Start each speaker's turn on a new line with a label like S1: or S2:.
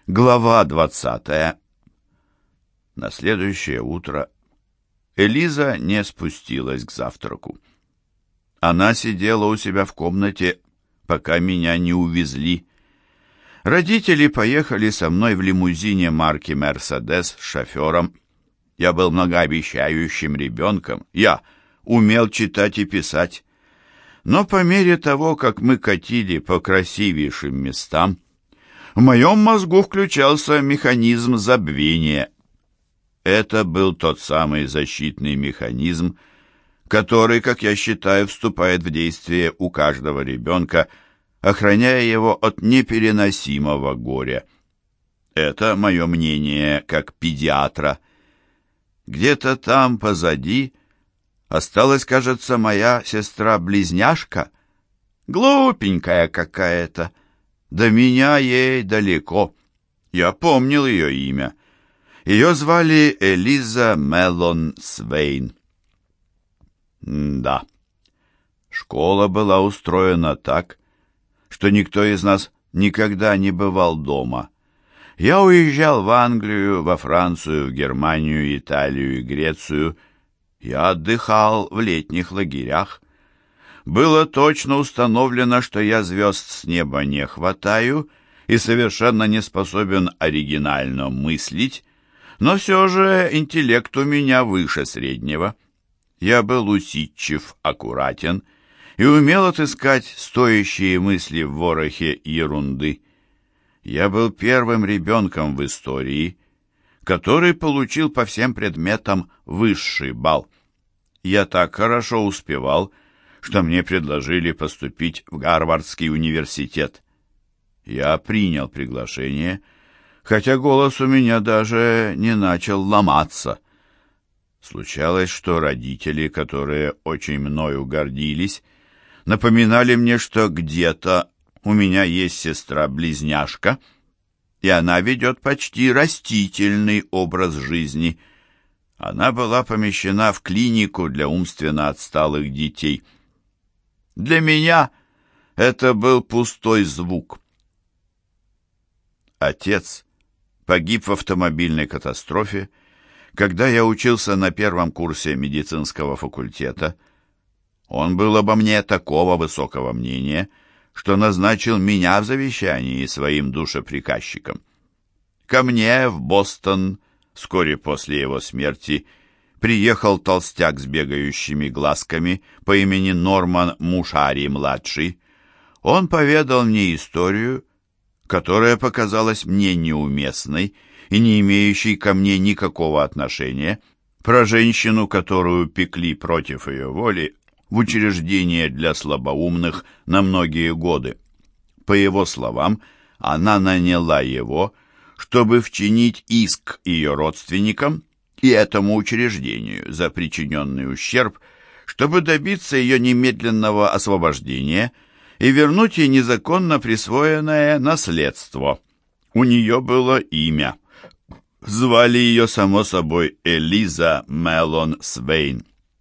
S1: Глава 20. На следующее утро Элиза не спустилась к завтраку. Она сидела у себя в комнате, пока меня не увезли. Родители поехали со мной в лимузине марки «Мерседес» с шофером. Я был многообещающим ребенком, я умел читать и писать. Но по мере того, как мы катили по красивейшим местам, в моем мозгу включался механизм забвения. Это был тот самый защитный механизм, который, как я считаю, вступает в действие у каждого ребенка, охраняя его от непереносимого горя. Это мое мнение как педиатра. Где-то там позади осталась, кажется, моя сестра-близняшка, глупенькая какая-то. До меня ей далеко. Я помнил ее имя. Ее звали Элиза Мелон Свейн. Да, школа была устроена так, что никто из нас никогда не бывал дома. Я уезжал в Англию, во Францию, в Германию, Италию и Грецию. Я отдыхал в летних лагерях. Было точно установлено, что я звезд с неба не хватаю и совершенно не способен оригинально мыслить, но все же интеллект у меня выше среднего. Я был усидчив, аккуратен и умел отыскать стоящие мысли в ворохе ерунды. Я был первым ребенком в истории, который получил по всем предметам высший балл. Я так хорошо успевал, что мне предложили поступить в Гарвардский университет. Я принял приглашение, хотя голос у меня даже не начал ломаться. Случалось, что родители, которые очень мною гордились, напоминали мне, что где-то у меня есть сестра-близняшка, и она ведет почти растительный образ жизни. Она была помещена в клинику для умственно отсталых детей. Для меня это был пустой звук. Отец погиб в автомобильной катастрофе, когда я учился на первом курсе медицинского факультета. Он был обо мне такого высокого мнения, что назначил меня в завещании своим душеприказчиком. Ко мне в Бостон вскоре после его смерти приехал толстяк с бегающими глазками по имени Норман Мушари-младший. Он поведал мне историю, которая показалась мне неуместной и не имеющей ко мне никакого отношения, про женщину, которую пекли против ее воли в учреждение для слабоумных на многие годы. По его словам, она наняла его, чтобы вчинить иск ее родственникам и этому учреждению за причиненный ущерб, чтобы добиться ее немедленного освобождения и вернуть ей незаконно присвоенное наследство. У нее было имя. Звали ее, само собой, Элиза Мелон Свейн.